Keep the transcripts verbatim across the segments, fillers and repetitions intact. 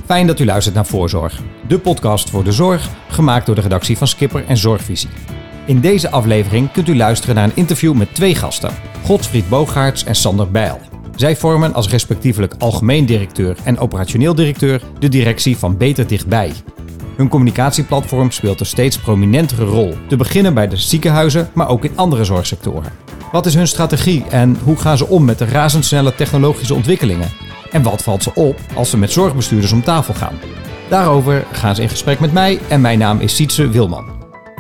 Fijn dat u luistert naar Voorzorg, de podcast voor de zorg, gemaakt door de redactie van Skipper en Zorgvisie. In deze aflevering kunt u luisteren naar een interview met twee gasten, Godfried Boogaerts en Sander Bijl. Zij vormen als respectievelijk algemeen directeur en operationeel directeur de directie van Beter Dichtbij. Hun communicatieplatform speelt een steeds prominentere rol, te beginnen bij de ziekenhuizen, maar ook in andere zorgsectoren. Wat is hun strategie en hoe gaan ze om met de razendsnelle technologische ontwikkelingen? En wat valt ze op als ze met zorgbestuurders om tafel gaan? Daarover gaan ze in gesprek met mij en mijn naam is Sietse Wilman.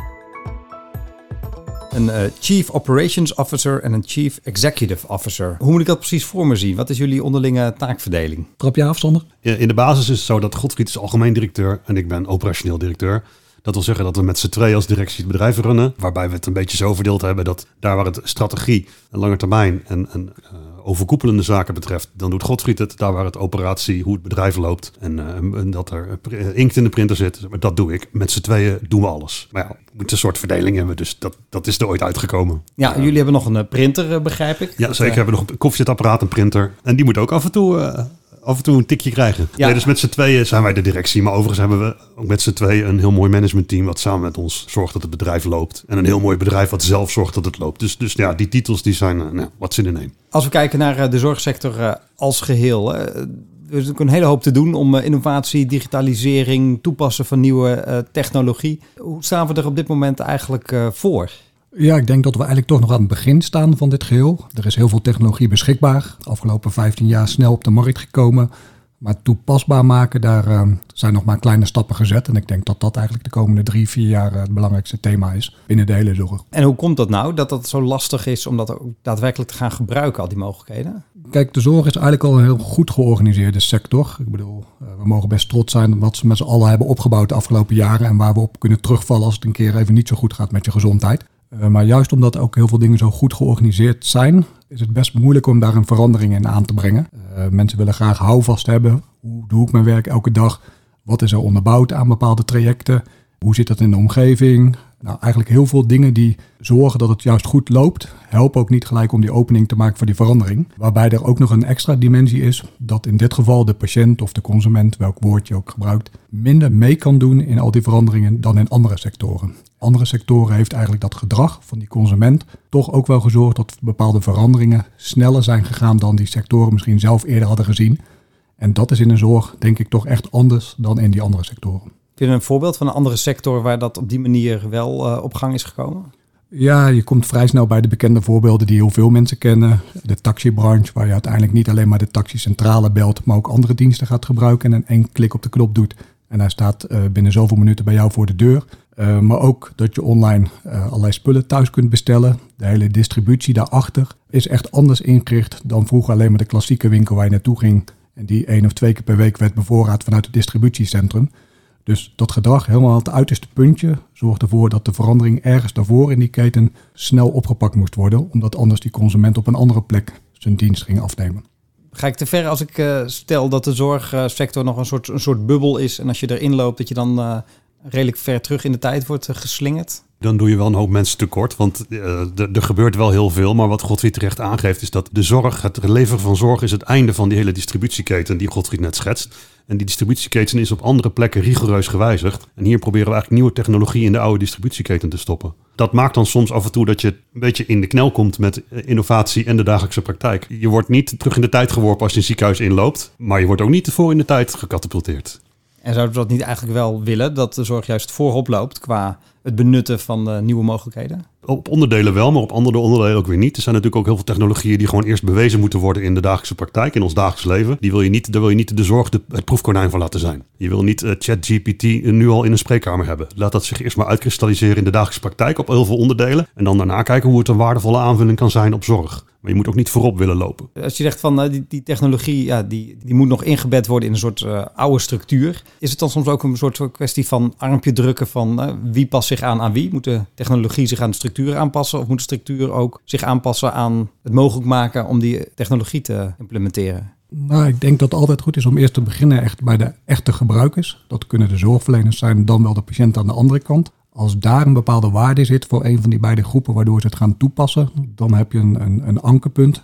Een uh, Chief Operations Officer en een Chief Executive Officer. Hoe moet ik dat precies voor me zien? Wat is jullie onderlinge taakverdeling? Trap je af, Sander? In de basis is het zo dat Godfried is algemeen directeur en ik ben operationeel directeur. Dat wil zeggen dat we met z'n tweeën als directie het bedrijf runnen. Waarbij we het een beetje zo verdeeld hebben dat daar waar het strategie, een lange termijn en, en uh, overkoepelende zaken betreft, dan doet Godfried het. Daar waar het operatie, hoe het bedrijf loopt en, uh, en dat er inkt in de printer zit, dat doe ik. Met z'n tweeën doen we alles. Maar ja, we moeten een soort verdeling hebben, dus dat, dat is er ooit uitgekomen. Ja, uh, jullie hebben nog een printer, begrijp ik? Ja, dat, zeker. Uh, we hebben nog een koffiezetapparaat, een printer. En die moet ook af en toe... Uh, af en toe een tikje krijgen. Ja. Nee, dus met z'n tweeën zijn wij de directie. Maar overigens hebben we ook met z'n tweeën een heel mooi managementteam wat samen met ons zorgt dat het bedrijf loopt. En een heel mooi bedrijf wat zelf zorgt dat het loopt. Dus, dus ja, die titels die zijn uh, nou, wat zin in één. Als we kijken naar de zorgsector uh, als geheel. Uh, er is natuurlijk een hele hoop te doen om uh, innovatie, digitalisering, toepassen van nieuwe uh, technologie. Hoe staan we er op dit moment eigenlijk uh, voor? Ja, ik denk dat we eigenlijk toch nog aan het begin staan van dit geheel. Er is heel veel technologie beschikbaar. De afgelopen vijftien jaar snel op de markt gekomen. Maar toepasbaar maken, daar uh, zijn nog maar kleine stappen gezet. En ik denk dat dat eigenlijk de komende drie, vier jaar uh, het belangrijkste thema is binnen de hele zorg. En hoe komt dat nou, dat dat zo lastig is om dat ook daadwerkelijk te gaan gebruiken, al die mogelijkheden? Kijk, de zorg is eigenlijk al een heel goed georganiseerde sector. Ik bedoel, uh, we mogen best trots zijn op wat ze met z'n allen hebben opgebouwd de afgelopen jaren. En waar we op kunnen terugvallen als het een keer even niet zo goed gaat met je gezondheid. Uh, maar juist omdat ook heel veel dingen zo goed georganiseerd zijn, is het best moeilijk om daar een verandering in aan te brengen. Uh, mensen willen graag houvast hebben. Hoe doe ik mijn werk elke dag? Wat is er onderbouwd aan bepaalde trajecten? Hoe zit dat in de omgeving? Nou, eigenlijk heel veel dingen die zorgen dat het juist goed loopt, helpen ook niet gelijk om die opening te maken voor die verandering. Waarbij er ook nog een extra dimensie is, dat in dit geval de patiënt of de consument, welk woord je ook gebruikt, minder mee kan doen in al die veranderingen dan in andere sectoren. Andere sectoren heeft eigenlijk dat gedrag van die consument toch ook wel gezorgd dat bepaalde veranderingen sneller zijn gegaan dan die sectoren misschien zelf eerder hadden gezien. En dat is in de zorg denk ik toch echt anders dan in die andere sectoren. Heb je een voorbeeld van een andere sector waar dat op die manier wel uh, op gang is gekomen? Ja, je komt vrij snel bij de bekende voorbeelden die heel veel mensen kennen. De taxibranche, waar je uiteindelijk niet alleen maar de taxicentrale belt, maar ook andere diensten gaat gebruiken en één klik op de knop doet. En hij staat uh, binnen zoveel minuten bij jou voor de deur. Uh, maar ook dat je online uh, allerlei spullen thuis kunt bestellen. De hele distributie daarachter is echt anders ingericht dan vroeger alleen maar de klassieke winkel waar je naartoe ging. En die één of twee keer per week werd bevoorraad vanuit het distributiecentrum. Dus dat gedrag helemaal aan het uiterste puntje zorgt ervoor dat de verandering ergens daarvoor in die keten snel opgepakt moest worden. Omdat anders die consument op een andere plek zijn dienst ging afnemen. Ga ik te ver als ik uh, stel dat de zorgsector nog een soort, een soort bubbel is. En als je erin loopt dat je dan uh, redelijk ver terug in de tijd wordt uh, geslingerd? Dan doe je wel een hoop mensen tekort, want uh, er gebeurt wel heel veel. Maar wat Godfried terecht aangeeft is dat de zorg, het leveren van zorg is het einde van die hele distributieketen die Godfried net schetst. En die distributieketen is op andere plekken rigoureus gewijzigd. En hier proberen we eigenlijk nieuwe technologie in de oude distributieketen te stoppen. Dat maakt dan soms af en toe dat je een beetje in de knel komt met innovatie en de dagelijkse praktijk. Je wordt niet terug in de tijd geworpen als je een ziekenhuis inloopt, maar je wordt ook niet tevoren in de tijd gecatapulteerd. En zouden we dat niet eigenlijk wel willen, dat de zorg juist voorop loopt qua het benutten van de nieuwe mogelijkheden? Op onderdelen wel, maar op andere onderdelen ook weer niet. Er zijn natuurlijk ook heel veel technologieën die gewoon eerst bewezen moeten worden in de dagelijkse praktijk, in ons dagelijks leven. Die wil je niet, daar wil je niet de zorg de, het proefkonijn van laten zijn. Je wil niet uh, ChatGPT nu al in een spreekkamer hebben. Laat dat zich eerst maar uitkristalliseren in de dagelijkse praktijk op heel veel onderdelen. En dan daarna kijken hoe het een waardevolle aanvulling kan zijn op zorg. Maar je moet ook niet voorop willen lopen. Als je zegt van uh, die, die technologie, ja, die, die moet nog ingebed worden in een soort uh, oude structuur. Is het dan soms ook een soort kwestie van armpje drukken van uh, wie past zich aan aan wie? Moet de technologie zich aan de structuur aanpassen? Of moet de structuur ook zich aanpassen aan het mogelijk maken om die technologie te implementeren? Nou, ik denk dat het altijd goed is om eerst te beginnen echt bij de echte gebruikers. Dat kunnen de zorgverleners zijn, dan wel de patiënt aan de andere kant. Als daar een bepaalde waarde zit voor een van die beide groepen waardoor ze het gaan toepassen, dan heb je een, een, een ankerpunt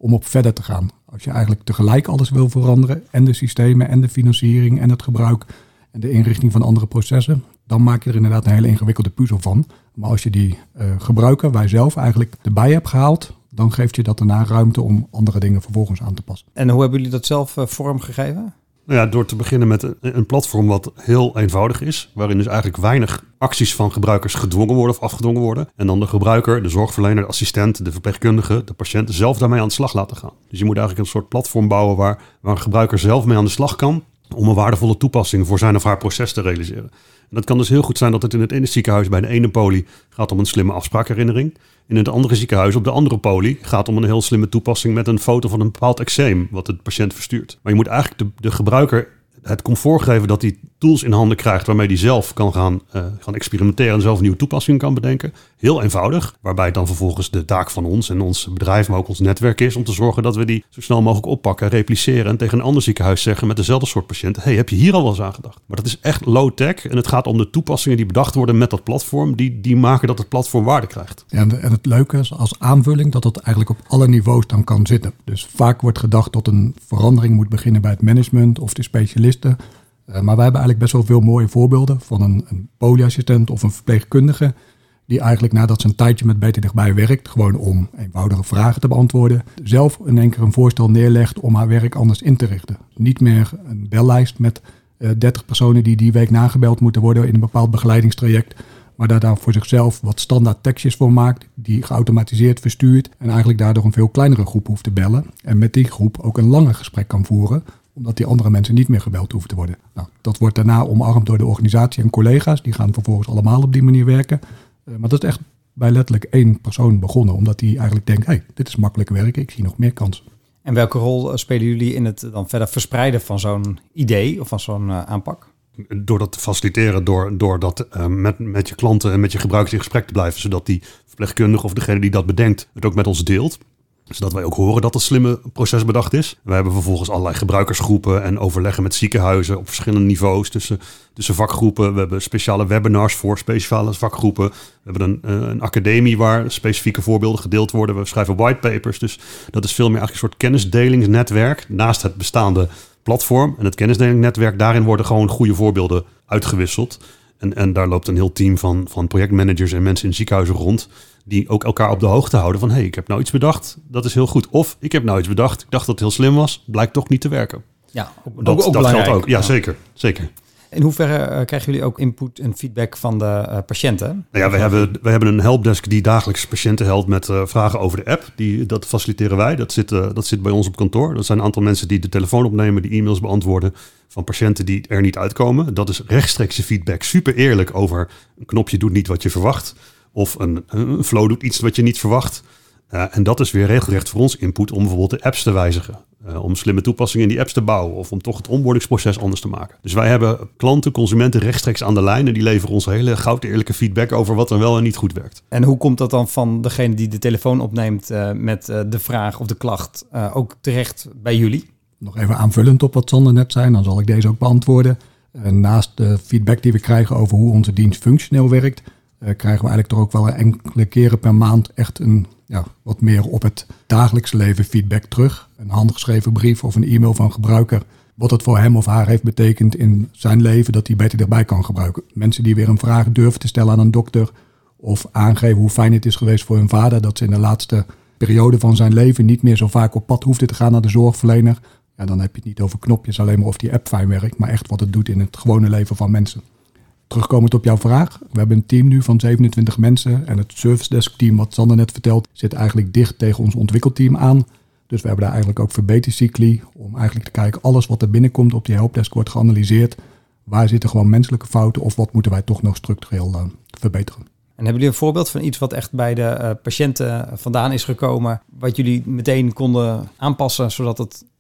om op verder te gaan. Als je eigenlijk tegelijk alles wil veranderen, en de systemen en de financiering en het gebruik en de inrichting van andere processen, dan maak je er inderdaad een hele ingewikkelde puzzel van. Maar als je die uh, gebruiker, wij zelf eigenlijk erbij hebt gehaald, dan geeft je dat daarna ruimte om andere dingen vervolgens aan te passen. En hoe hebben jullie dat zelf uh, vormgegeven? Nou ja, door te beginnen met een, een platform wat heel eenvoudig is, waarin dus eigenlijk weinig acties van gebruikers gedwongen worden of afgedwongen worden. En dan de gebruiker, de zorgverlener, de assistent, de verpleegkundige, de patiënt zelf daarmee aan de slag laten gaan. Dus je moet eigenlijk een soort platform bouwen waar, waar een gebruiker zelf mee aan de slag kan om een waardevolle toepassing voor zijn of haar proces te realiseren. En dat kan dus heel goed zijn dat het in het ene ziekenhuis bij de ene poli gaat om een slimme afspraakherinnering. In het andere ziekenhuis op de andere poli gaat om een heel slimme toepassing met een foto van een bepaald eczeem wat de patiënt verstuurt. Maar je moet eigenlijk de, de gebruiker het comfort geven dat hij tools in handen krijgt waarmee hij zelf kan gaan, uh, gaan experimenteren en zelf nieuwe toepassingen kan bedenken. Heel eenvoudig, waarbij het dan vervolgens de taak van ons en ons bedrijf, maar ook ons netwerk is om te zorgen dat we die zo snel mogelijk oppakken, repliceren en tegen een ander ziekenhuis zeggen met dezelfde soort patiënt, hey, heb je hier al wel eens aan gedacht? Maar dat is echt low-tech en het gaat om de toepassingen die bedacht worden met dat platform, die, die maken dat het platform waarde krijgt. Ja, en het leuke is als aanvulling dat dat eigenlijk op alle niveaus dan kan zitten. Dus vaak wordt gedacht dat een verandering moet beginnen bij het management of de specialisten. Uh, maar wij hebben eigenlijk best wel veel mooie voorbeelden van een, een polyassistent of een verpleegkundige die eigenlijk nadat ze een tijdje met Beter Dichtbij werkt, gewoon om eenvoudige vragen te beantwoorden, zelf in één keer een voorstel neerlegt om haar werk anders in te richten. Niet meer een bellijst met uh, dertig personen die die week nagebeld moeten worden in een bepaald begeleidingstraject, maar daar dan voor zichzelf wat standaard tekstjes voor maakt, die geautomatiseerd verstuurt en eigenlijk daardoor een veel kleinere groep hoeft te bellen en met die groep ook een langer gesprek kan voeren, omdat die andere mensen niet meer gebeld hoeven te worden. Nou, dat wordt daarna omarmd door de organisatie en collega's. Die gaan vervolgens allemaal op die manier werken. Uh, maar dat is echt bij letterlijk één persoon begonnen. Omdat die eigenlijk denkt, hey, dit is makkelijk werken. Ik zie nog meer kansen. En welke rol spelen jullie in het dan verder verspreiden van zo'n idee of van zo'n uh, aanpak? Door dat te faciliteren, door, door dat uh, met, met je klanten en met je gebruikers in gesprek te blijven. Zodat die verpleegkundige of degene die dat bedenkt het ook met ons deelt. Zodat wij ook horen dat het slimme proces bedacht is. We hebben vervolgens allerlei gebruikersgroepen en overleggen met ziekenhuizen op verschillende niveaus tussen, tussen vakgroepen. We hebben speciale webinars voor speciale vakgroepen. We hebben een, een academie waar specifieke voorbeelden gedeeld worden. We schrijven whitepapers. Dus dat is veel meer eigenlijk een soort kennisdelingsnetwerk naast het bestaande platform. En het kennisdelingsnetwerk, daarin worden gewoon goede voorbeelden uitgewisseld. En, en daar loopt een heel team van, van projectmanagers en mensen in ziekenhuizen rond die ook elkaar op de hoogte houden van, hé, hey, ik heb nou iets bedacht, dat is heel goed. Of, ik heb nou iets bedacht, ik dacht dat het heel slim was, blijkt toch niet te werken. Ja, ook, dat, ook, ook dat geldt ook. Ja, ja, zeker, zeker. In hoeverre uh, krijgen jullie ook input en feedback van de uh, patiënten? Nou ja, we hebben, we hebben een helpdesk die dagelijks patiënten helpt met uh, vragen over de app. Die, dat faciliteren wij. Dat zit, uh, dat zit bij ons op kantoor. Dat zijn een aantal mensen die de telefoon opnemen, die e-mails beantwoorden van patiënten die er niet uitkomen. Dat is rechtstreekse feedback. Super eerlijk over een knopje doet niet wat je verwacht. Of een, een flow doet iets wat je niet verwacht. Uh, en dat is weer regelrecht voor ons input om bijvoorbeeld de apps te wijzigen. Uh, om slimme toepassingen in die apps te bouwen. Of om toch het onboardingsproces anders te maken. Dus wij hebben klanten, consumenten rechtstreeks aan de lijn. En die leveren ons hele goud eerlijke feedback over wat er wel en niet goed werkt. En hoe komt dat dan van degene die de telefoon opneemt uh, met uh, de vraag of de klacht uh, ook terecht bij jullie? Nog even aanvullend op wat Sander net zei. Dan zal ik deze ook beantwoorden. Uh, naast de feedback die we krijgen over hoe onze dienst functioneel werkt, Uh, krijgen we eigenlijk toch ook wel enkele keren per maand echt een ja, wat meer op het dagelijks leven feedback terug. Een handgeschreven brief of een e-mail van gebruiker. Wat het voor hem of haar heeft betekend in zijn leven dat hij Beter Dichtbij kan gebruiken. Mensen die weer een vraag durven te stellen aan een dokter. Of aangeven hoe fijn het is geweest voor hun vader dat ze in de laatste periode van zijn leven niet meer zo vaak op pad hoefden te gaan naar de zorgverlener. Ja, dan heb je het niet over knopjes alleen maar of die app fijn werkt, maar echt wat het doet in het gewone leven van mensen. Terugkomend op jouw vraag. We hebben een team nu van zevenentwintig mensen. En het service desk team, wat Sander net vertelt, zit eigenlijk dicht tegen ons ontwikkelteam aan. Dus we hebben daar eigenlijk ook verbetercycli om eigenlijk te kijken, alles wat er binnenkomt op die helpdesk wordt geanalyseerd. Waar zitten gewoon menselijke fouten of wat moeten wij toch nog structureel uh, verbeteren? En hebben jullie een voorbeeld van iets wat echt bij de uh, patiënten vandaan is gekomen, wat jullie meteen konden aanpassen, zodat het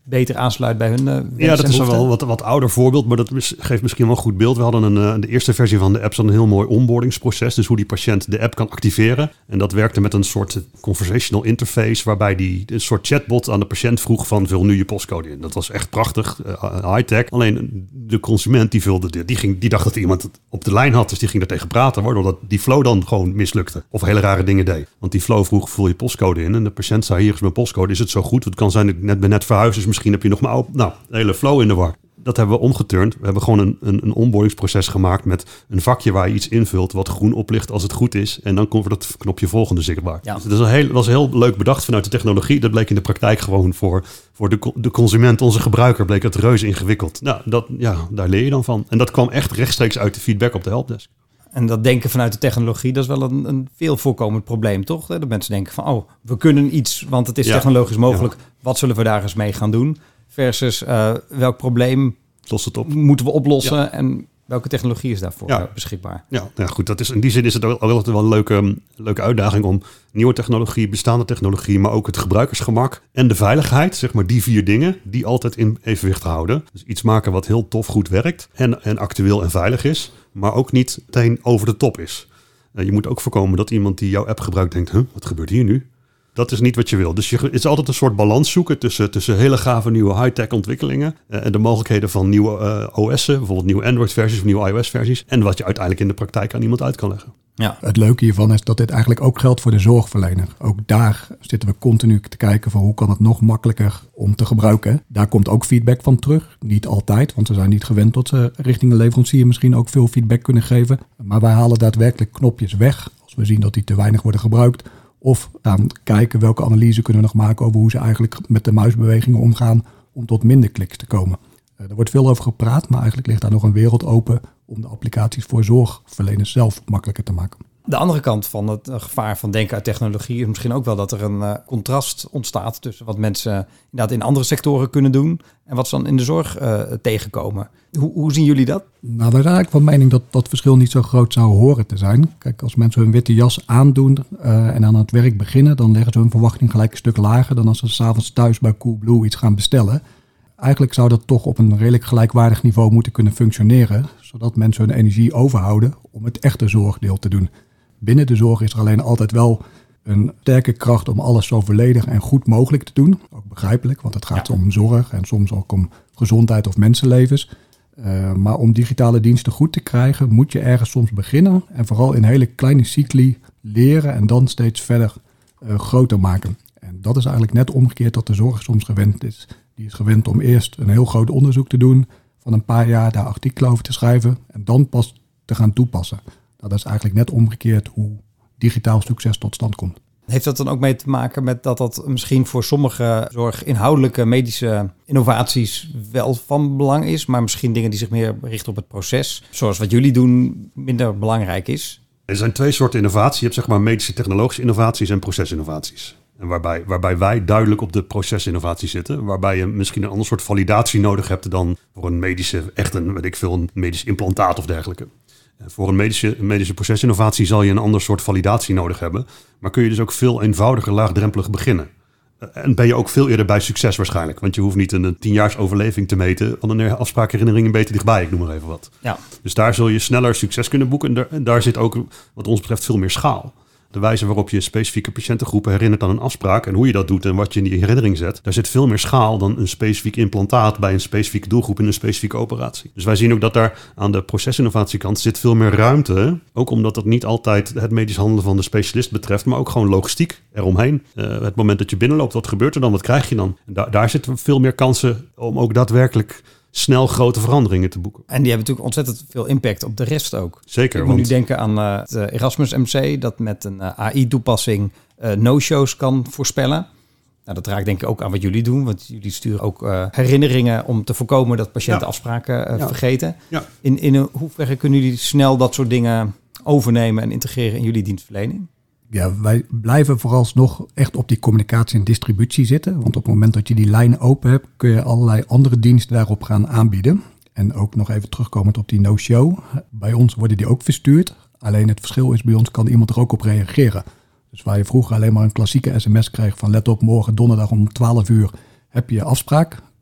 beter aansluit bij hun uh, Ja, dat is wel een wat, wat ouder voorbeeld, maar dat is, geeft misschien wel een goed beeld. We hadden een, uh, de eerste versie van de app zat een heel mooi onboardingsproces. Dus hoe die patiënt de app kan activeren. En dat werkte met een soort conversational interface, waarbij die een soort chatbot aan de patiënt vroeg van vul nu je postcode in. Dat was echt prachtig, uh, high-tech. Alleen de consument die vulde dit, die, ging, die dacht dat iemand het op de lijn had, dus die ging er tegen praten, waardoor dat die flow dan gewoon mislukte. Of hele rare dingen deed. Want die flow vroeg vul je postcode in en de patiënt zei hier is mijn postcode, is het zo goed? Het kan zijn dat ik net ben net verhuisd, dus misschien heb je nog maar op. Nou, de hele flow in de war. Dat hebben we omgeturnd. We hebben gewoon een, een, een onboardingsproces gemaakt met een vakje waar je iets invult wat groen oplicht als het goed is. En dan komt dat knopje volgende zichtbaar. Ja. Dus dat is een heel, was heel leuk bedacht vanuit de technologie. Dat bleek in de praktijk gewoon voor, voor de, de consument, onze gebruiker, bleek het reuze ingewikkeld. Nou, dat, ja, daar leer je dan van. En dat kwam echt rechtstreeks uit de feedback op de helpdesk. En dat denken vanuit de technologie, dat is wel een, een veel voorkomend probleem, toch? Dat mensen denken van, oh, we kunnen iets, want het is ja. technologisch mogelijk. Ja. Wat zullen we daar eens mee gaan doen? Versus uh, welk probleem Lost het op. moeten we oplossen ja. en welke technologie is daarvoor ja. beschikbaar? Ja, ja, goed. Dat is, in die zin is het ook altijd wel een leuke, leuke uitdaging om nieuwe technologie, bestaande technologie, maar ook het gebruikersgemak en de veiligheid, zeg maar die vier dingen, die altijd in evenwicht houden. Dus iets maken wat heel tof goed werkt en, en actueel en veilig is, maar ook niet meteen over de top is. Uh, je moet ook voorkomen dat iemand die jouw app gebruikt denkt, huh, wat gebeurt hier nu? Dat is niet wat je wil. Dus je, het is altijd een soort balans zoeken tussen, tussen hele gave nieuwe high-tech ontwikkelingen uh, en de mogelijkheden van nieuwe uh, O S'en, bijvoorbeeld nieuwe Android-versies of nieuwe iOS-versies en wat je uiteindelijk in de praktijk aan iemand uit kan leggen. Ja. Het leuke hiervan is dat dit eigenlijk ook geldt voor de zorgverlener. Ook daar zitten we continu te kijken van hoe kan het nog makkelijker om te gebruiken. Daar komt ook feedback van terug. Niet altijd, want we zijn niet gewend tot ze richting de leverancier misschien ook veel feedback kunnen geven. Maar wij halen daadwerkelijk knopjes weg als we zien dat die te weinig worden gebruikt. Of gaan kijken welke analyse kunnen we nog maken over hoe ze eigenlijk met de muisbewegingen omgaan om tot minder kliks te komen. Uh, er wordt veel over gepraat, maar eigenlijk ligt daar nog een wereld open om de applicaties voor zorgverleners zelf makkelijker te maken. De andere kant van het uh, gevaar van denken uit technologie is misschien ook wel dat er een uh, contrast ontstaat tussen wat mensen uh, inderdaad in andere sectoren kunnen doen en wat ze dan in de zorg uh, tegenkomen. Hoe, hoe zien jullie dat? Nou, wij zijn eigenlijk van mening dat dat verschil niet zo groot zou horen te zijn. Kijk, als mensen hun witte jas aandoen uh, en aan het werk beginnen, dan leggen ze hun verwachting gelijk een stuk lager dan als ze 's avonds thuis bij Coolblue iets gaan bestellen. Eigenlijk zou dat toch op een redelijk gelijkwaardig niveau moeten kunnen functioneren, zodat mensen hun energie overhouden om het echte zorgdeel te doen. Binnen de zorg is er alleen altijd wel een sterke kracht om alles zo volledig en goed mogelijk te doen. Ook begrijpelijk, want het gaat ja. om zorg en soms ook om gezondheid of mensenlevens. Uh, maar om digitale diensten goed te krijgen, moet je ergens soms beginnen. En vooral in hele kleine cycli leren en dan steeds verder uh, groter maken. En dat is eigenlijk net omgekeerd dat de zorg soms gewend is. Die is gewend om eerst een heel groot onderzoek te doen, van een paar jaar daar artikelen over te schrijven en dan pas te gaan toepassen. Nou, dat is eigenlijk net omgekeerd hoe digitaal succes tot stand komt. Heeft dat dan ook mee te maken met dat dat misschien voor sommige zorginhoudelijke medische innovaties wel van belang is, maar misschien dingen die zich meer richten op het proces, zoals wat jullie doen, minder belangrijk is? Er zijn twee soorten innovatie. Je hebt zeg maar medische technologische innovaties en procesinnovaties. En waarbij, waarbij wij duidelijk op de procesinnovatie zitten. Waarbij je misschien een ander soort validatie nodig hebt dan voor een medische, echt een, weet ik veel, een medisch implantaat of dergelijke. Voor een medische, medische procesinnovatie zal je een ander soort validatie nodig hebben. Maar kun je dus ook veel eenvoudiger, laagdrempelig beginnen. En ben je ook veel eerder bij succes waarschijnlijk. Want je hoeft niet een tienjaars overleving te meten van een afspraakherinnering beter dichtbij. Ik noem maar even wat. Ja. Dus daar zul je sneller succes kunnen boeken. En daar, en daar zit ook wat ons betreft veel meer schaal. De wijze waarop je specifieke patiëntengroepen herinnert aan een afspraak en hoe je dat doet en wat je in die herinnering zet, daar zit veel meer schaal dan een specifiek implantaat bij een specifieke doelgroep in een specifieke operatie. Dus wij zien ook dat daar aan de procesinnovatiekant zit veel meer ruimte, ook omdat dat niet altijd het medisch handelen van de specialist betreft, maar ook gewoon logistiek eromheen. Uh, het moment dat je binnenloopt, wat gebeurt er dan? Wat krijg je dan? En da- daar zitten veel meer kansen om ook daadwerkelijk snel grote veranderingen te boeken. En die hebben natuurlijk ontzettend veel impact op de rest ook. Zeker. Ik moet want... nu denken aan uh, het Erasmus M C, dat met een uh, A I-toepassing uh, no-shows kan voorspellen. Nou, dat raakt denk ik ook aan wat jullie doen, want jullie sturen ook uh, herinneringen om te voorkomen dat patiënten ja. afspraken uh, ja. vergeten. Ja. In, in een, hoeverre kunnen jullie snel dat soort dingen overnemen en integreren in jullie dienstverlening? Ja, wij blijven vooralsnog echt op die communicatie en distributie zitten. Want op het moment dat je die lijn open hebt, kun je allerlei andere diensten daarop gaan aanbieden. En ook nog even terugkomend op die no-show. Bij ons worden die ook verstuurd. Alleen het verschil is, bij ons kan iemand er ook op reageren. Dus waar je vroeger alleen maar een klassieke sms kreeg van let op, morgen donderdag om twaalf uur heb je je afspraak.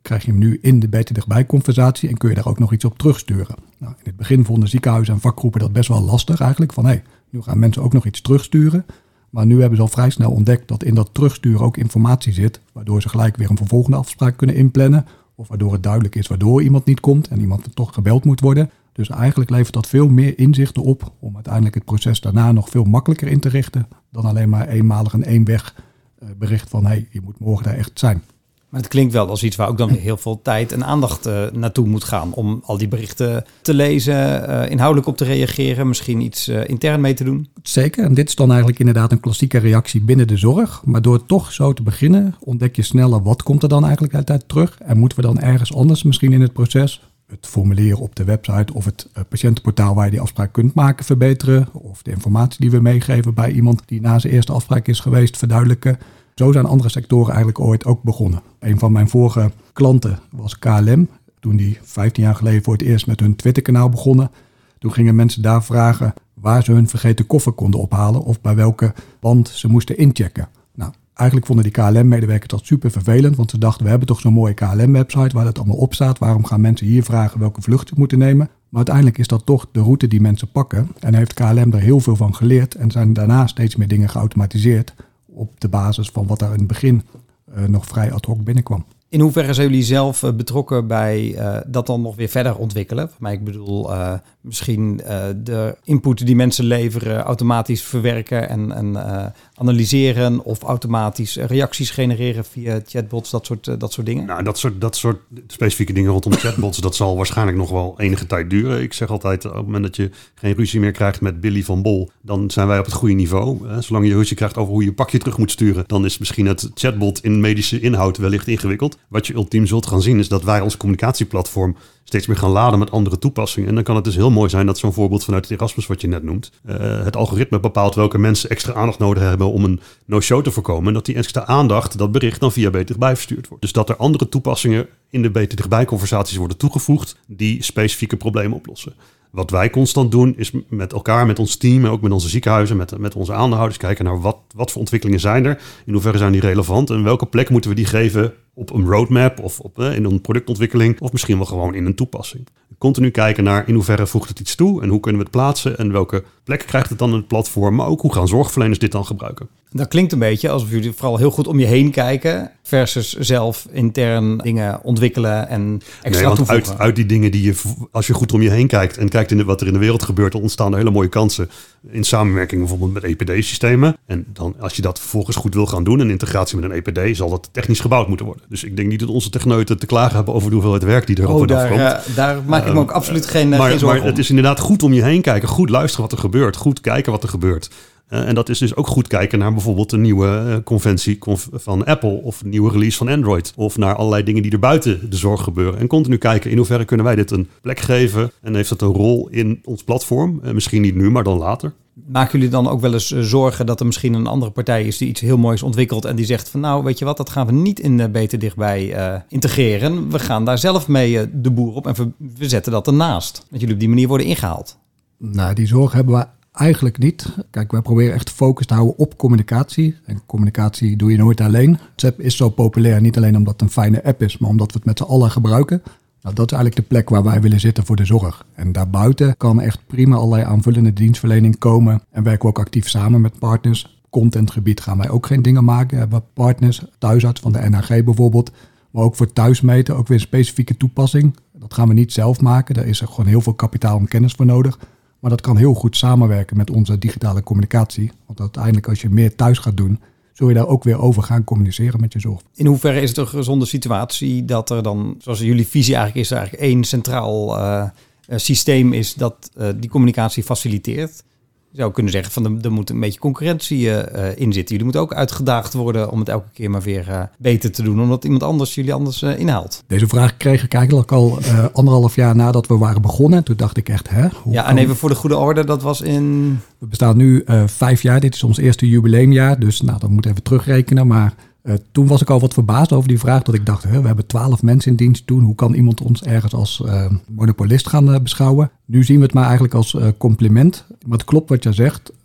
krijg je hem nu in de beter dichtbij conversatie en kun je daar ook nog iets op terugsturen. Nou, in het begin vonden ziekenhuizen en vakgroepen dat best wel lastig eigenlijk. Van hé, hey, nu gaan mensen ook nog iets terugsturen. Maar nu hebben ze al vrij snel ontdekt dat in dat terugsturen ook informatie zit, waardoor ze gelijk weer een vervolgende afspraak kunnen inplannen. Of waardoor het duidelijk is waardoor iemand niet komt en iemand toch gebeld moet worden. Dus eigenlijk levert dat veel meer inzichten op om uiteindelijk het proces daarna nog veel makkelijker in te richten dan alleen maar eenmalig een éénweg bericht van hé, hey, je moet morgen daar echt zijn. Maar het klinkt wel als iets waar ook dan heel veel tijd en aandacht uh, naartoe moet gaan om al die berichten te lezen, uh, inhoudelijk op te reageren, misschien iets uh, intern mee te doen. Zeker, en dit is dan eigenlijk inderdaad een klassieke reactie binnen de zorg. Maar door toch zo te beginnen ontdek je sneller wat komt er dan eigenlijk altijd terug en moeten we dan ergens anders misschien in het proces het formulier op de website of het uh, patiëntenportaal waar je die afspraak kunt maken verbeteren of de informatie die we meegeven bij iemand die na zijn eerste afspraak is geweest verduidelijken. Zo zijn andere sectoren eigenlijk ooit ook begonnen. Een van mijn vorige klanten was K L M. Toen die vijftien jaar geleden voor het eerst met hun Twitterkanaal begonnen. Toen gingen mensen daar vragen waar ze hun vergeten koffer konden ophalen of bij welke band ze moesten inchecken. Nou, eigenlijk vonden die K L M-medewerkers dat super vervelend, want ze dachten we hebben toch zo'n mooie K L M-website waar dat allemaal op staat. Waarom gaan mensen hier vragen welke vlucht ze moeten nemen? Maar uiteindelijk is dat toch de route die mensen pakken. En heeft K L M er heel veel van geleerd en zijn daarna steeds meer dingen geautomatiseerd op de basis van wat daar in het begin uh, nog vrij ad hoc binnenkwam. In hoeverre zijn jullie zelf uh, betrokken bij uh, dat dan nog weer verder ontwikkelen? Maar ik bedoel, uh, misschien uh, de input die mensen leveren automatisch verwerken en, en uh, analyseren of automatisch reacties genereren via chatbots, dat soort, uh, dat soort dingen? Nou, dat soort, dat soort specifieke dingen rondom chatbots, dat zal waarschijnlijk nog wel enige tijd duren. Ik zeg altijd, op het moment dat je geen ruzie meer krijgt met Billy van Bol, dan zijn wij op het goede niveau. Uh, zolang je ruzie krijgt over hoe je pakje terug moet sturen, dan is misschien het chatbot in medische inhoud wellicht ingewikkeld. Wat je ultiem zult gaan zien is dat wij ons communicatieplatform steeds meer gaan laden met andere toepassingen. En dan kan het dus heel mooi zijn dat zo'n voorbeeld vanuit het Erasmus wat je net noemt. Uh, het algoritme bepaalt welke mensen extra aandacht nodig hebben om een no-show te voorkomen. En dat die extra aandacht, dat bericht dan via Beter Dichtbij verstuurd wordt. Dus dat er andere toepassingen in de Beter Dichtbij conversaties worden toegevoegd die specifieke problemen oplossen. Wat wij constant doen is met elkaar, met ons team en ook met onze ziekenhuizen, met, met onze aandeelhouders kijken naar wat, wat voor ontwikkelingen zijn er. In hoeverre zijn die relevant en welke plek moeten we die geven op een roadmap of op, eh, in een productontwikkeling of misschien wel gewoon in een toepassing. Continu kijken naar in hoeverre voegt het iets toe en hoe kunnen we het plaatsen en welke plek krijgt het dan in het platform, maar ook hoe gaan zorgverleners dit dan gebruiken. Dat klinkt een beetje alsof jullie vooral heel goed om je heen kijken versus zelf intern dingen ontwikkelen en extra nee, toevoegen. Uit, uit die dingen die je, als je goed om je heen kijkt en kijkt in de, wat er in de wereld gebeurt, dan ontstaan er hele mooie kansen in samenwerking bijvoorbeeld met E P D-systemen. En dan als je dat vervolgens goed wil gaan doen, een integratie met een E P D, zal dat technisch gebouwd moeten worden. Dus ik denk niet dat onze techneuten te klagen hebben over de hoeveelheid werk die er oh, op en daar, afkomt. Uh, daar maak ik me ook uh, absoluut geen, uh, maar, geen zorgen Maar het is inderdaad goed om je heen kijken, goed luisteren wat er gebeurt, goed kijken wat er gebeurt. Uh, en dat is dus ook goed kijken naar bijvoorbeeld een nieuwe uh, conventie conf- van Apple of een nieuwe release van Android. Of naar allerlei dingen die er buiten de zorg gebeuren. En continu kijken in hoeverre kunnen wij dit een plek geven. En heeft dat een rol in ons platform? Uh, misschien niet nu, maar dan later. Maken jullie dan ook wel eens uh, zorgen dat er misschien een andere partij is die iets heel moois ontwikkelt en die zegt van nou weet je wat, dat gaan we niet in uh, Beter Dichtbij uh, integreren. We gaan daar zelf mee uh, de boer op en we, we zetten dat ernaast. Dat jullie op die manier worden ingehaald. Nou, die zorg hebben we eigenlijk niet. Kijk, wij proberen echt focus te houden op communicatie. En communicatie doe je nooit alleen. WhatsApp is zo populair, niet alleen omdat het een fijne app is, maar omdat we het met z'n allen gebruiken. Nou, dat is eigenlijk de plek waar wij willen zitten voor de zorg. En daarbuiten kan echt prima allerlei aanvullende dienstverlening komen. En werken we ook actief samen met partners. Contentgebied gaan wij ook geen dingen maken. We hebben partners, thuisarts van de N H G bijvoorbeeld. Maar ook voor thuismeten, ook weer een specifieke toepassing. Dat gaan we niet zelf maken. Daar is er gewoon heel veel kapitaal en kennis voor nodig. Maar dat kan heel goed samenwerken met onze digitale communicatie. Want uiteindelijk als je meer thuis gaat doen, zul je daar ook weer over gaan communiceren met je zorg. In hoeverre is het een gezonde situatie dat er dan, zoals jullie visie eigenlijk is, er eigenlijk één centraal uh, systeem is dat uh, die communicatie faciliteert? Je zou kunnen zeggen van er, er moet een beetje concurrentie uh, in zitten. Jullie moeten ook uitgedaagd worden om het elke keer maar weer uh, beter te doen, omdat iemand anders jullie anders uh, inhaalt. Deze vraag kreeg ik eigenlijk al uh, anderhalf jaar nadat we waren begonnen. Toen dacht ik echt, hè? Hoe ja, kan... en even voor de goede orde, dat was in... We bestaan nu uh, vijf jaar. Dit is ons eerste jubileumjaar. Dus nou, dat moet even terugrekenen. Maar uh, toen was ik al wat verbaasd over die vraag. Dat ik dacht, hè, we hebben twaalf mensen in dienst toen. Hoe kan iemand ons ergens als uh, monopolist gaan uh, beschouwen? Nu zien we het maar eigenlijk als uh, compliment. Maar het klopt wat je zegt.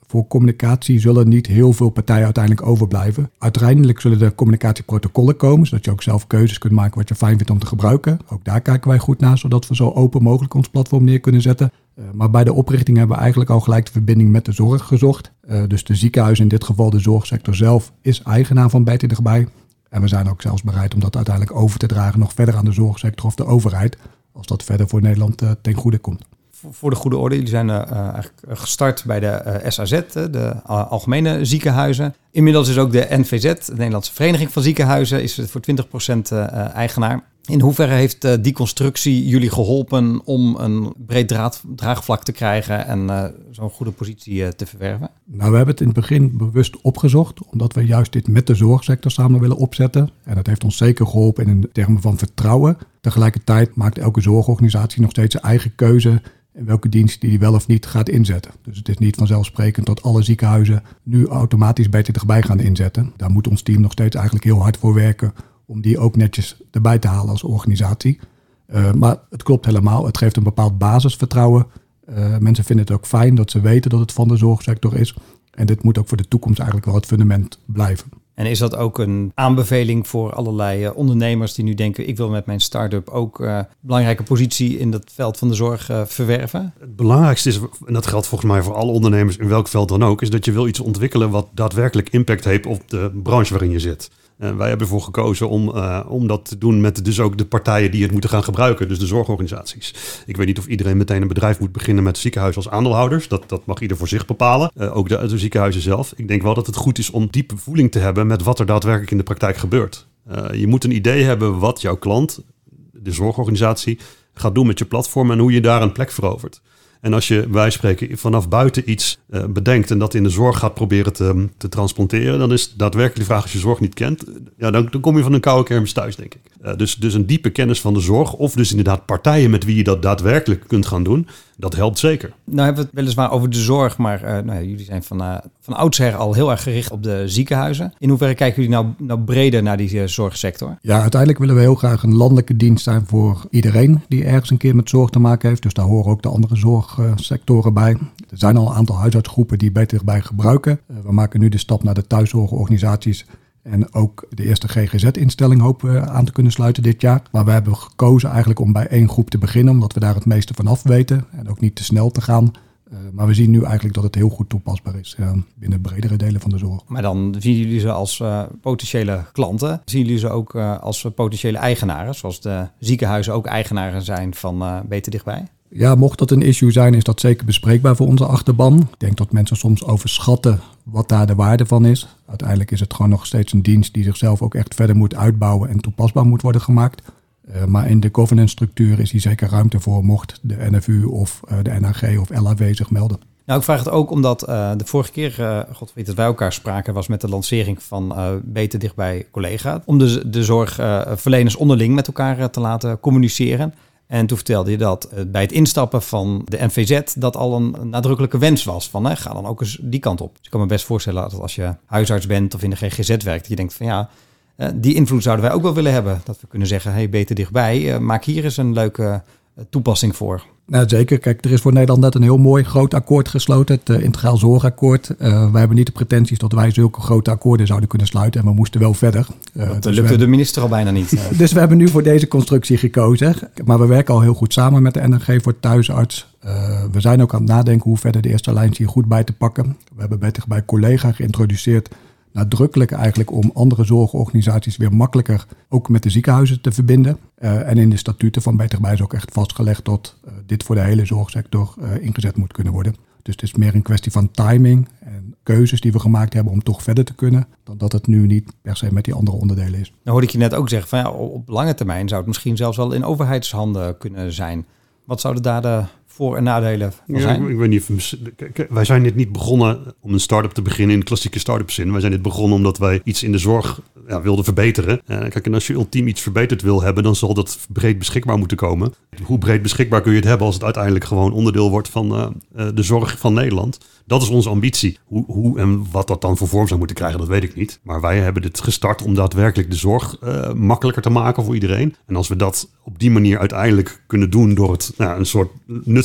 Voor communicatie zullen niet heel veel partijen uiteindelijk overblijven. Uiteindelijk zullen er communicatieprotocollen komen, zodat je ook zelf keuzes kunt maken wat je fijn vindt om te gebruiken. Ook daar kijken wij goed naar, zodat we zo open mogelijk ons platform neer kunnen zetten. Uh, maar bij de oprichting hebben we eigenlijk al gelijk de verbinding met de zorg gezocht. Uh, dus de ziekenhuizen, in dit geval de zorgsector zelf, is eigenaar van Beter Dichtbij. En we zijn ook zelfs bereid om dat uiteindelijk over te dragen nog verder aan de zorgsector of de overheid, als dat verder voor Nederland uh, ten goede komt. Voor de goede orde, jullie zijn uh, eigenlijk gestart bij de uh, S A Z, uh, de uh, Algemene Ziekenhuizen. Inmiddels is ook de N V Z, de Nederlandse Vereniging van Ziekenhuizen, is voor twintig procent uh, eigenaar. In hoeverre heeft uh, die constructie jullie geholpen om een breed draad, draagvlak te krijgen en uh, zo'n goede positie uh, te verwerven? Nou, we hebben het in het begin bewust opgezocht, omdat we juist dit met de zorgsector samen willen opzetten. En dat heeft ons zeker geholpen in termen van vertrouwen. Tegelijkertijd maakt elke zorgorganisatie nog steeds zijn eigen keuze in welke dienst die wel of niet gaat inzetten. Dus het is niet vanzelfsprekend dat alle ziekenhuizen nu automatisch Beter Dichtbij gaan inzetten. Daar moet ons team nog steeds eigenlijk heel hard voor werken om die ook netjes erbij te halen als organisatie. Uh, maar het klopt helemaal. Het geeft een bepaald basisvertrouwen. Uh, mensen vinden het ook fijn dat ze weten dat het van de zorgsector is. En dit moet ook voor de toekomst eigenlijk wel het fundament blijven. En is dat ook een aanbeveling voor allerlei uh, ondernemers die nu denken, ik wil met mijn start-up ook uh, belangrijke positie in dat veld van de zorg uh, verwerven? Het belangrijkste is, en dat geldt volgens mij voor alle ondernemers in welk veld dan ook, is dat je wil iets ontwikkelen wat daadwerkelijk impact heeft op de branche waarin je zit. Uh, wij hebben ervoor gekozen om, uh, om dat te doen met dus ook de partijen die het moeten gaan gebruiken, dus de zorgorganisaties. Ik weet niet of iedereen meteen een bedrijf moet beginnen met ziekenhuizen als aandeelhouders. Dat, dat mag ieder voor zich bepalen, uh, ook de, de ziekenhuizen zelf. Ik denk wel dat het goed is om diepe voeling te hebben met wat er daadwerkelijk in de praktijk gebeurt. Uh, je moet een idee hebben wat jouw klant, de zorgorganisatie, gaat doen met je platform en hoe je daar een plek verovert. En als je, wij spreken, vanaf buiten iets uh, bedenkt en dat in de zorg gaat proberen te, te transplanteren, dan is daadwerkelijk de vraag, als je zorg niet kent, ja, dan, dan kom je van een koude kermis thuis, denk ik. Uh, dus, dus een diepe kennis van de zorg, of dus inderdaad partijen met wie je dat daadwerkelijk kunt gaan doen, dat helpt zeker. Nou hebben we het weliswaar over de zorg, maar uh, nou ja, jullie zijn van, uh, van oudsher al heel erg gericht op de ziekenhuizen. In hoeverre kijken jullie nou, nou breder naar die uh, zorgsector? Ja, uiteindelijk willen we heel graag een landelijke dienst zijn voor iedereen die ergens een keer met zorg te maken heeft. Dus daar horen ook de andere zorgsectoren bij. Er zijn al een aantal huisartsgroepen die Beter Dichtbij gebruiken. Uh, we maken nu de stap naar de thuiszorgorganisaties. En ook de eerste G G Z-instelling hopen we aan te kunnen sluiten dit jaar. Maar we hebben gekozen eigenlijk om bij één groep te beginnen, omdat we daar het meeste van af weten. En ook niet te snel te gaan. Uh, maar we zien nu eigenlijk dat het heel goed toepasbaar is uh, binnen bredere delen van de zorg. Maar dan zien jullie ze als uh, potentiële klanten. Zien jullie ze ook uh, als potentiële eigenaren, zoals de ziekenhuizen ook eigenaren zijn van uh, Beter Dichtbij? Ja, mocht dat een issue zijn, is dat zeker bespreekbaar voor onze achterban. Ik denk dat mensen soms overschatten wat daar de waarde van is. Uiteindelijk is het gewoon nog steeds een dienst die zichzelf ook echt verder moet uitbouwen en toepasbaar moet worden gemaakt. Uh, maar in de governance structuur is hier zeker ruimte voor, mocht de N F U of uh, de N H G of L H W zich melden. Nou, ik vraag het ook omdat uh, de vorige keer, uh, God weet dat wij elkaar spraken, was met de lancering van uh, Beter Dichtbij Collega. Om de, de zorgverleners uh, onderling met elkaar uh, te laten communiceren. En toen vertelde je dat uh, bij het instappen van de N V Z dat al een, een nadrukkelijke wens was van, hè, ga dan ook eens die kant op. Dus ik kan me best voorstellen dat als je huisarts bent of in de G G Z werkt, dat je denkt van ja, uh, die invloed zouden wij ook wel willen hebben. Dat we kunnen zeggen, hey, Beter Dichtbij, uh, maak hier eens een leuke uh, toepassing voor. Nou, zeker. Kijk, er is voor Nederland net een heel mooi groot akkoord gesloten, het uh, Integraal Zorgakkoord. Uh, wij hebben niet de pretenties dat wij zulke grote akkoorden zouden kunnen sluiten en we moesten wel verder. Uh, dat dus lukte hebben... de minister al bijna niet. Dus we hebben nu voor deze constructie gekozen. Maar we werken al heel goed samen met de N H G voor thuisarts. Uh, we zijn ook aan het nadenken hoe verder de eerste lijns hier goed bij te pakken. We hebben Beter Dichtbij Collega geïntroduceerd. Nadrukkelijk eigenlijk om andere zorgorganisaties weer makkelijker ook met de ziekenhuizen te verbinden. Uh, en in de statuten van Beter Dichtbij is ook echt vastgelegd dat uh, dit voor de hele zorgsector uh, ingezet moet kunnen worden. Dus het is meer een kwestie van timing en keuzes die we gemaakt hebben om toch verder te kunnen, dan dat het nu niet per se met die andere onderdelen is. Nou hoorde ik je net ook zeggen van ja, op lange termijn zou het misschien zelfs wel in overheidshanden kunnen zijn. Wat zouden daar de voor- en nadelen van zijn? Ja, ik weet niet, wij zijn dit niet begonnen om een start-up te beginnen in de klassieke start-up zin. Wij zijn dit begonnen omdat wij iets in de zorg ja, wilden verbeteren. Uh, kijk, en als je ultiem iets verbeterd wil hebben, dan zal dat breed beschikbaar moeten komen. Hoe breed beschikbaar kun je het hebben als het uiteindelijk gewoon onderdeel wordt van uh, uh, de zorg van Nederland? Dat is onze ambitie. Hoe, hoe en wat dat dan voor vorm zou moeten krijgen, dat weet ik niet. Maar wij hebben dit gestart om daadwerkelijk de zorg uh, makkelijker te maken voor iedereen. En als we dat op die manier uiteindelijk kunnen doen door het nou, een soort nuts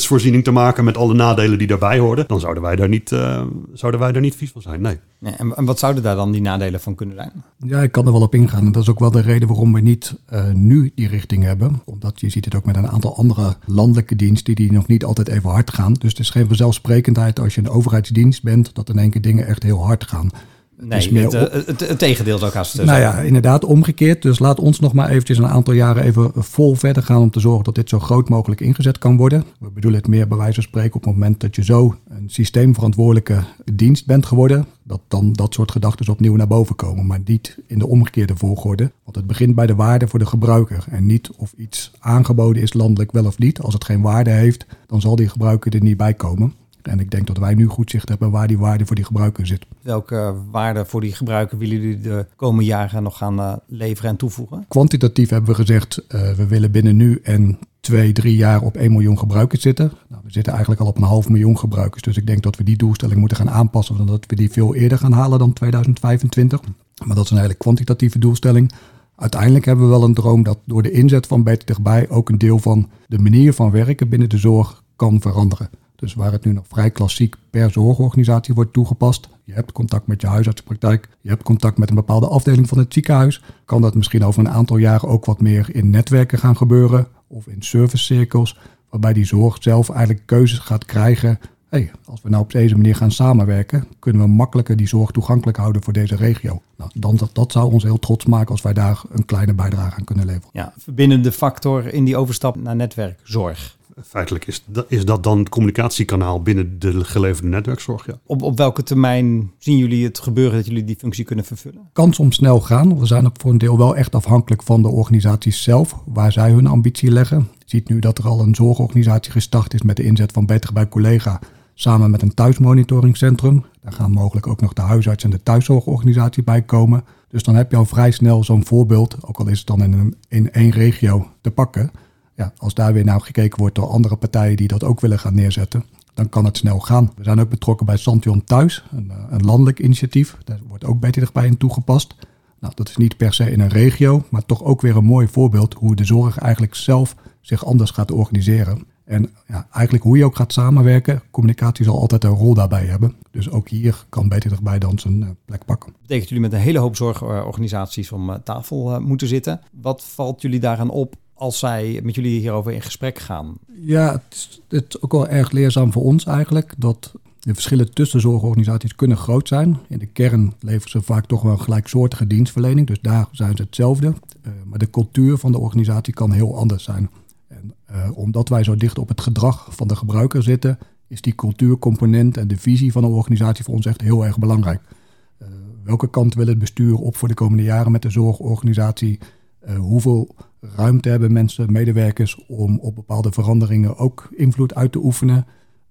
nutsvoorziening te maken met alle nadelen die daarbij hoorden, dan zouden wij daar niet, uh, zouden wij daar niet vies van zijn. Nee. Ja, en, en wat zouden daar dan die nadelen van kunnen zijn? Ja, ik kan er wel op ingaan. En dat is ook wel de reden waarom we niet uh, nu die richting hebben. Omdat je ziet het ook met een aantal andere landelijke diensten die nog niet altijd even hard gaan. Dus het is geen vanzelfsprekendheid als je een overheidsdienst bent, dat in één keer dingen echt heel hard gaan. Nee, het, het, het, het tegendeel is ook haast. Nou ja, inderdaad omgekeerd. Dus laat ons nog maar eventjes een aantal jaren even vol verder gaan om te zorgen dat dit zo groot mogelijk ingezet kan worden. We bedoelen het meer bij wijze van spreken op het moment dat je zo een systeemverantwoordelijke dienst bent geworden, dat dan dat soort gedachten opnieuw naar boven komen. Maar niet in de omgekeerde volgorde. Want het begint bij de waarde voor de gebruiker. En niet of iets aangeboden is landelijk wel of niet. Als het geen waarde heeft, dan zal die gebruiker er niet bij komen. En ik denk dat wij nu goed zicht hebben waar die waarde voor die gebruiker zit. Welke waarde voor die gebruiker willen jullie de komende jaren nog gaan uh, leveren en toevoegen? Kwantitatief hebben we gezegd, uh, we willen binnen nu en twee, drie jaar op één miljoen gebruikers zitten. Nou, we zitten eigenlijk al op een half miljoen gebruikers. Dus ik denk dat we die doelstelling moeten gaan aanpassen, omdat we die veel eerder gaan halen dan tweeduizend vijfentwintig. Maar dat is een hele kwantitatieve doelstelling. Uiteindelijk hebben we wel een droom dat door de inzet van Beter Dichtbij ook een deel van de manier van werken binnen de zorg kan veranderen. Dus waar het nu nog vrij klassiek per zorgorganisatie wordt toegepast. Je hebt contact met je huisartsenpraktijk. Je hebt contact met een bepaalde afdeling van het ziekenhuis. Kan dat misschien over een aantal jaren ook wat meer in netwerken gaan gebeuren. Of in servicecirkels. Waarbij die zorg zelf eigenlijk keuzes gaat krijgen. Hey, als we nou op deze manier gaan samenwerken, kunnen we makkelijker die zorg toegankelijk houden voor deze regio. Nou, dan, dat, dat zou ons heel trots maken als wij daar een kleine bijdrage aan kunnen leveren. Ja, verbindende factor in die overstap naar netwerkzorg. Feitelijk is dat, is dat dan het communicatiekanaal binnen de geleverde netwerkzorg. Ja. Op, op welke termijn zien jullie het gebeuren dat jullie die functie kunnen vervullen? Kan soms snel gaan. We zijn ook voor een deel wel echt afhankelijk van de organisaties zelf, waar zij hun ambitie leggen. Je ziet nu dat er al een zorgorganisatie gestart is met de inzet van Beter bij Collega, samen met een thuismonitoringcentrum. Daar gaan mogelijk ook nog de huisarts en de thuiszorgorganisatie bij komen. Dus dan heb je al vrij snel zo'n voorbeeld, ook al is het dan in, een, in één regio te pakken. Ja, als daar weer naar gekeken wordt door andere partijen die dat ook willen gaan neerzetten, dan kan het snel gaan. We zijn ook betrokken bij Santion Thuis, een, een landelijk initiatief. Daar wordt ook Beter Dichtbij in toegepast. Nou, dat is niet per se in een regio, maar toch ook weer een mooi voorbeeld hoe de zorg eigenlijk zelf zich anders gaat organiseren. En ja, eigenlijk hoe je ook gaat samenwerken, communicatie zal altijd een rol daarbij hebben. Dus ook hier kan Beter Dichtbij dan zijn plek pakken. Dat betekent jullie met een hele hoop zorgorganisaties om tafel moeten zitten. Wat valt jullie daaraan op als zij met jullie hierover in gesprek gaan? Ja, het is, het is ook wel erg leerzaam voor ons eigenlijk, dat de verschillen tussen zorgorganisaties kunnen groot zijn. In de kern leveren ze vaak toch wel een gelijksoortige dienstverlening, dus daar zijn ze hetzelfde. Uh, maar de cultuur van de organisatie kan heel anders zijn. En uh, omdat wij zo dicht op het gedrag van de gebruiker zitten, is die cultuurcomponent en de visie van een organisatie voor ons echt heel erg belangrijk. Uh, welke kant wil het bestuur op voor de komende jaren met de zorgorganisatie? Uh, hoeveel ruimte hebben mensen, medewerkers, om op bepaalde veranderingen ook invloed uit te oefenen?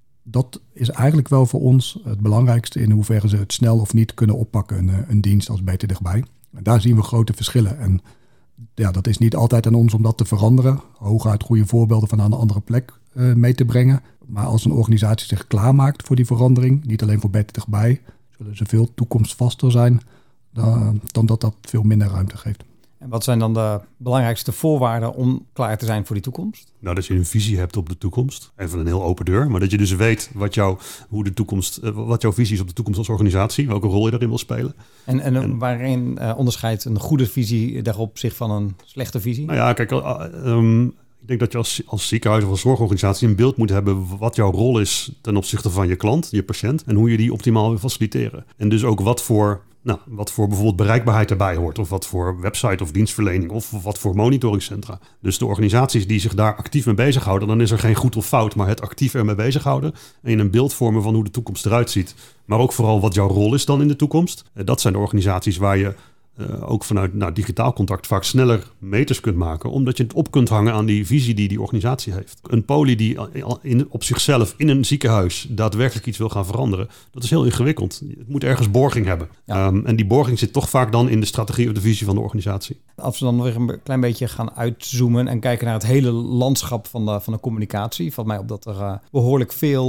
Dat is eigenlijk wel voor ons het belangrijkste in hoeverre ze het snel of niet kunnen oppakken, een, een dienst als Beter Dichtbij. En daar zien we grote verschillen. En ja, dat is niet altijd aan ons om dat te veranderen. Hooguit goede voorbeelden van aan een andere plek uh, mee te brengen. Maar als een organisatie zich klaarmaakt voor die verandering, niet alleen voor Beter Dichtbij, zullen ze veel toekomstvaster zijn dan, dan dat dat veel minder ruimte geeft. En wat zijn dan de belangrijkste voorwaarden om klaar te zijn voor die toekomst? Nou, dat je een visie hebt op de toekomst. Even een heel open deur. Maar dat je dus weet wat, jou, hoe de toekomst, wat jouw visie is op de toekomst als organisatie. Welke rol je daarin wil spelen. En, en, en waarin uh, onderscheidt een goede visie daarop zich van een slechte visie? Nou ja, kijk, uh, um, ik denk dat je als, als ziekenhuis of als zorgorganisatie een beeld moet hebben wat jouw rol is ten opzichte van je klant, je patiënt. En hoe je die optimaal wil faciliteren. En dus ook wat voor... Nou, wat voor bijvoorbeeld bereikbaarheid erbij hoort. Of wat voor website of dienstverlening. Of wat voor monitoringcentra. Dus de organisaties die zich daar actief mee bezighouden. Dan is er geen goed of fout. Maar het actief ermee bezighouden. En een beeld vormen van hoe de toekomst eruit ziet. Maar ook vooral wat jouw rol is dan in de toekomst. Dat zijn de organisaties waar je uh, ook vanuit nou, digitaal contact vaak sneller meters kunt maken. Omdat je het op kunt hangen aan die visie die die organisatie heeft. Een poli die in, op zichzelf in een ziekenhuis daadwerkelijk iets wil gaan veranderen. Dat is heel ingewikkeld. Het moet ergens borging hebben. Ja. Um, en die borging zit toch vaak dan in de strategie of de visie van de organisatie. Als we dan weer een klein beetje gaan uitzoomen en kijken naar het hele landschap van de, van de communicatie. Valt mij op dat er uh, behoorlijk veel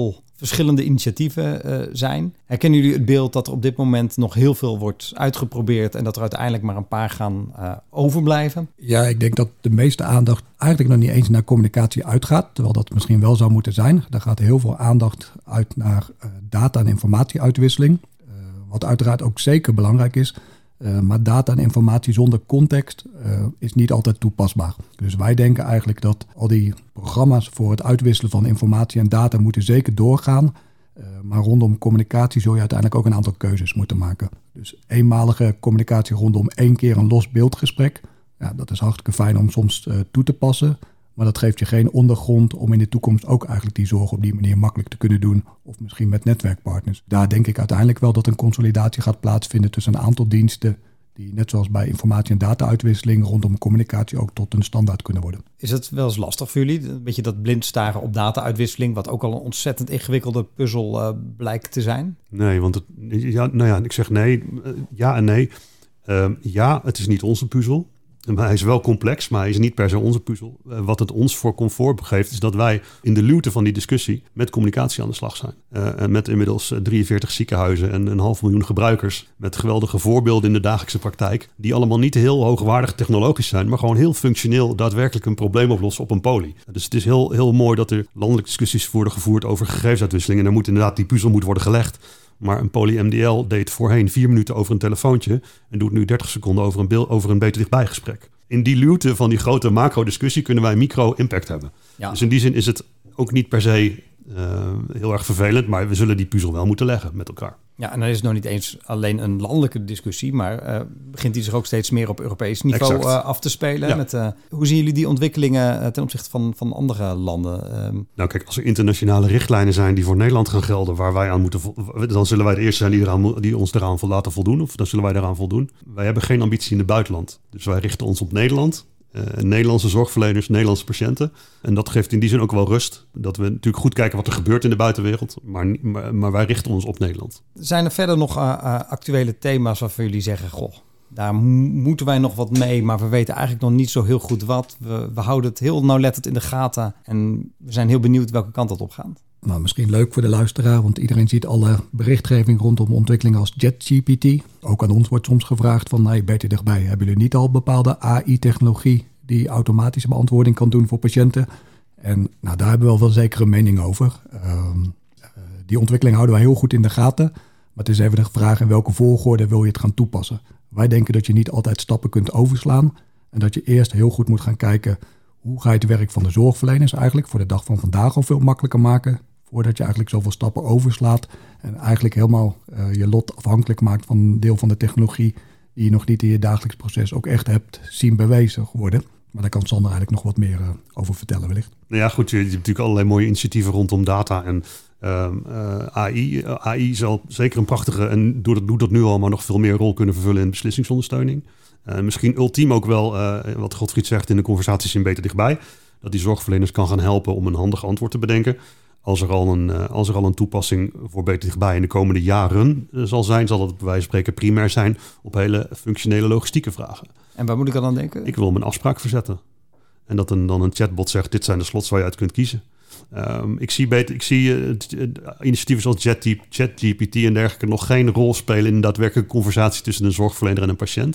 verschillende initiatieven uh, zijn. Herkennen jullie het beeld dat er op dit moment nog heel veel wordt uitgeprobeerd en dat er uiteindelijk maar een paar gaan uh, overblijven? Ja, ik denk dat de meeste aandacht eigenlijk nog niet eens naar communicatie uitgaat, terwijl dat misschien wel zou moeten zijn. Daar gaat heel veel aandacht uit naar uh, data- en informatieuitwisseling, uh, wat uiteraard ook zeker belangrijk is. Uh, maar data en informatie zonder context uh, is niet altijd toepasbaar. Dus wij denken eigenlijk dat al die programma's voor het uitwisselen van informatie en data moeten zeker doorgaan. Uh, maar rondom communicatie zul je uiteindelijk ook een aantal keuzes moeten maken. Dus eenmalige communicatie rondom één keer een los beeldgesprek. Ja, dat is hartstikke fijn om soms uh, toe te passen. Maar dat geeft je geen ondergrond om in de toekomst ook eigenlijk die zorg op die manier makkelijk te kunnen doen. Of misschien met netwerkpartners. Daar denk ik uiteindelijk wel dat een consolidatie gaat plaatsvinden tussen een aantal diensten die net zoals bij informatie- en data-uitwisseling rondom communicatie ook tot een standaard kunnen worden. Is het wel eens lastig voor jullie? Een beetje dat blind staren op data-uitwisseling, wat ook al een ontzettend ingewikkelde puzzel uh, blijkt te zijn? Nee, want het, ja, nou ja, ik zeg nee, ja en nee. Uh, ja, het is niet onze puzzel. Maar hij is wel complex, maar hij is niet per se onze puzzel. Uh, wat het ons voor comfort geeft, is dat wij in de luwte van die discussie met communicatie aan de slag zijn. Uh, en met inmiddels drieënveertig ziekenhuizen en een half miljoen gebruikers. Met geweldige voorbeelden in de dagelijkse praktijk. Die allemaal niet heel hoogwaardig technologisch zijn, maar gewoon heel functioneel daadwerkelijk een probleem oplossen op een poli. Dus het is heel, heel mooi dat er landelijke discussies worden gevoerd over gegevensuitwisseling. En er moet inderdaad die puzzel moet worden gelegd. Maar een poly-M D L deed voorheen vier minuten over een telefoontje en doet nu dertig seconden over een, beeld, over een beter dichtbij gesprek. In die luwte van die grote macro-discussie kunnen wij micro-impact hebben. Ja. Dus in die zin is het ook niet per se uh, heel erg vervelend, maar we zullen die puzzel wel moeten leggen met elkaar. Ja, en dan is het nog niet eens alleen een landelijke discussie, maar uh, begint die zich ook steeds meer op Europees niveau uh, af te spelen. Ja. Met, uh, hoe zien jullie die ontwikkelingen uh, ten opzichte van, van andere landen? Um... Nou kijk, als er internationale richtlijnen zijn die voor Nederland gaan gelden, waar wij aan moeten, vo- dan zullen wij de eerste zijn die, eraan, die ons eraan laten voldoen, of dan zullen wij daaraan voldoen. Wij hebben geen ambitie in het buitenland, dus wij richten ons op Nederland. Uh, Nederlandse zorgverleners, Nederlandse patiënten. En dat geeft in die zin ook wel rust. Dat we natuurlijk goed kijken wat er gebeurt in de buitenwereld. Maar, maar, maar wij richten ons op Nederland. Zijn er verder nog uh, uh, actuele thema's waarvan jullie zeggen, goh, daar mo- moeten wij nog wat mee, maar we weten eigenlijk nog niet zo heel goed wat. We, we houden het heel nauwlettend in de gaten en we zijn heel benieuwd welke kant dat op gaat. Nou, misschien leuk voor de luisteraar, want iedereen ziet alle berichtgeving rondom ontwikkelingen als ChatGPT. Ook aan ons wordt soms gevraagd van, hey, beter dichtbij, hebben jullie niet al bepaalde A I-technologie die automatische beantwoording kan doen voor patiënten? En nou, daar hebben we wel wel zeker een mening over. Uh, uh, die ontwikkeling houden wij heel goed in de gaten, maar het is even de vraag in welke volgorde wil je het gaan toepassen. Wij denken dat je niet altijd stappen kunt overslaan en dat je eerst heel goed moet gaan kijken, hoe ga je het werk van de zorgverleners eigenlijk voor de dag van vandaag al veel makkelijker maken, voordat je eigenlijk zoveel stappen overslaat en eigenlijk helemaal uh, je lot afhankelijk maakt van een deel van de technologie die je nog niet in je dagelijks proces ook echt hebt zien bewezen worden. Maar daar kan Sander eigenlijk nog wat meer uh, over vertellen wellicht. Nou ja, goed, je, je hebt natuurlijk allerlei mooie initiatieven rondom data en uh, uh, A I. A I zal zeker een prachtige, en doet dat, doet dat nu al, maar nog veel meer rol kunnen vervullen in beslissingsondersteuning. Uh, misschien ultiem ook wel, uh, wat Godfried zegt in de conversaties in Beter Dichtbij, dat die zorgverleners kan gaan helpen om een handig antwoord te bedenken. Als er al een, uh, als er al een toepassing voor Beter Dichtbij in de komende jaren uh, zal zijn, zal dat bij wijze van spreken primair zijn op hele functionele logistieke vragen. En waar moet ik dan aan denken? Ik wil hem een afspraak verzetten. En dat een, dan een chatbot zegt, dit zijn de slots waar je uit kunt kiezen. Um, ik zie, beter, ik zie uh, initiatieven zoals ChatGPT en dergelijke nog geen rol spelen in een daadwerkelijke conversatie tussen een zorgverlener en een patiënt.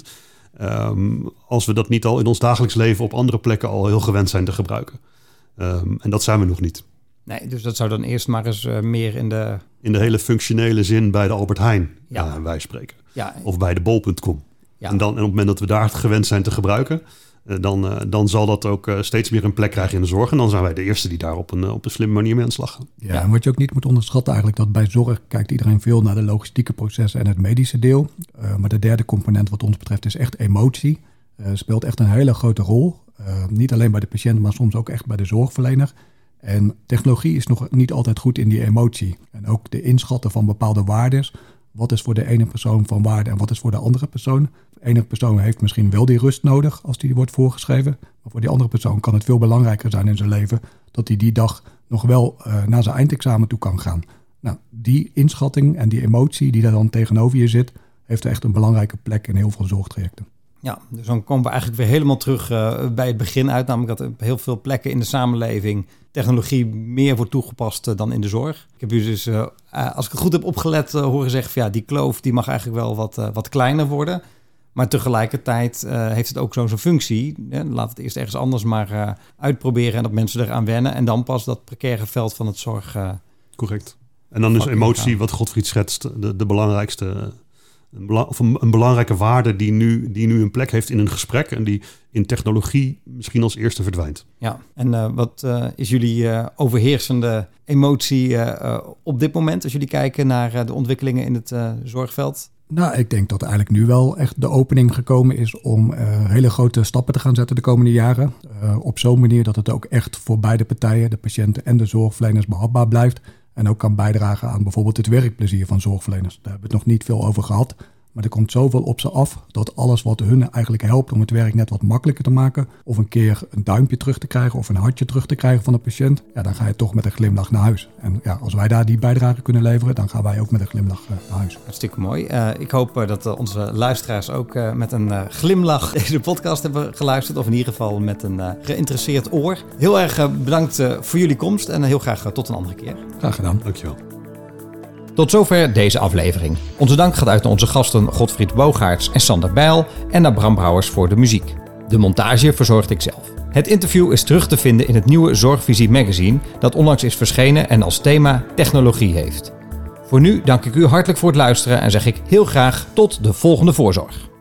Um, als we dat niet al in ons dagelijks leven op andere plekken al heel gewend zijn te gebruiken. Um, en dat zijn we nog niet. Nee, dus dat zou dan eerst maar eens uh, meer in de... In de hele functionele zin bij de Albert Heijn, ja. uh, wij spreken. Ja. Of bij de bol punt com. Ja. En, dan, en op het moment dat we daar gewend zijn te gebruiken, uh, dan, uh, dan zal dat ook uh, steeds meer een plek krijgen in de zorg. En dan zijn wij de eerste die daar op een, uh, op een slimme manier mee aan de slag gaan. Ja, ja, en wat je ook niet moet onderschatten eigenlijk, dat bij zorg kijkt iedereen veel naar de logistieke processen en het medische deel. Uh, maar de derde component wat ons betreft is echt emotie. Uh, speelt echt een hele grote rol. Uh, niet alleen bij de patiënt, maar soms ook echt bij de zorgverlener. En technologie is nog niet altijd goed in die emotie. En ook de inschatten van bepaalde waardes. Wat is voor de ene persoon van waarde en wat is voor de andere persoon? De ene persoon heeft misschien wel die rust nodig als die wordt voorgeschreven. Maar voor die andere persoon kan het veel belangrijker zijn in zijn leven dat hij die dag nog wel uh, naar zijn eindexamen toe kan gaan. Nou, die inschatting en die emotie die daar dan tegenover je zit, heeft echt een belangrijke plek in heel veel zorgtrajecten. Ja, dus dan komen we eigenlijk weer helemaal terug uh, bij het begin uit. Namelijk dat op heel veel plekken in de samenleving technologie meer wordt toegepast uh, dan in de zorg. Ik heb u dus, uh, uh, als ik het goed heb opgelet, uh, horen zeggen van ja, die kloof die mag eigenlijk wel wat, uh, wat kleiner worden. Maar tegelijkertijd uh, heeft het ook zo'n zo'n functie. Hè? Laat het eerst ergens anders maar uh, uitproberen en dat mensen eraan wennen. En dan pas dat precaire veld van het zorg. Uh, Correct. En dan is emotie, gaan. Wat Godfried schetst, de, de belangrijkste... Een, bela- of een, een belangrijke waarde die nu, die nu een plek heeft in een gesprek en die in technologie misschien als eerste verdwijnt. Ja, en uh, wat uh, is jullie uh, overheersende emotie uh, uh, op dit moment als jullie kijken naar uh, de ontwikkelingen in het uh, zorgveld? Nou, ik denk dat eigenlijk nu wel echt de opening gekomen is om uh, hele grote stappen te gaan zetten de komende jaren. Uh, op zo'n manier dat het ook echt voor beide partijen, de patiënten en de zorgverleners, behapbaar blijft. En ook kan bijdragen aan bijvoorbeeld het werkplezier van zorgverleners. Daar hebben we het nog niet veel over gehad. Maar er komt zoveel op ze af dat alles wat hun eigenlijk helpt om het werk net wat makkelijker te maken. Of een keer een duimpje terug te krijgen of een hartje terug te krijgen van de patiënt. Ja, dan ga je toch met een glimlach naar huis. En ja, als wij daar die bijdrage kunnen leveren, dan gaan wij ook met een glimlach uh, naar huis. Hartstikke mooi. Uh, ik hoop uh, dat uh, onze luisteraars ook uh, met een uh, glimlach deze podcast hebben geluisterd. Of in ieder geval met een uh, geïnteresseerd oor. Heel erg uh, bedankt uh, voor jullie komst en uh, heel graag uh, tot een andere keer. Graag gedaan. Dankjewel. Tot zover deze aflevering. Onze dank gaat uit naar onze gasten Godfried Bogaerts en Sander Bijl en naar Bram Brouwers voor de muziek. De montage verzorgde ik zelf. Het interview is terug te vinden in het nieuwe Zorgvisie magazine dat onlangs is verschenen en als thema technologie heeft. Voor nu dank ik u hartelijk voor het luisteren en zeg ik heel graag tot de volgende voorzorg.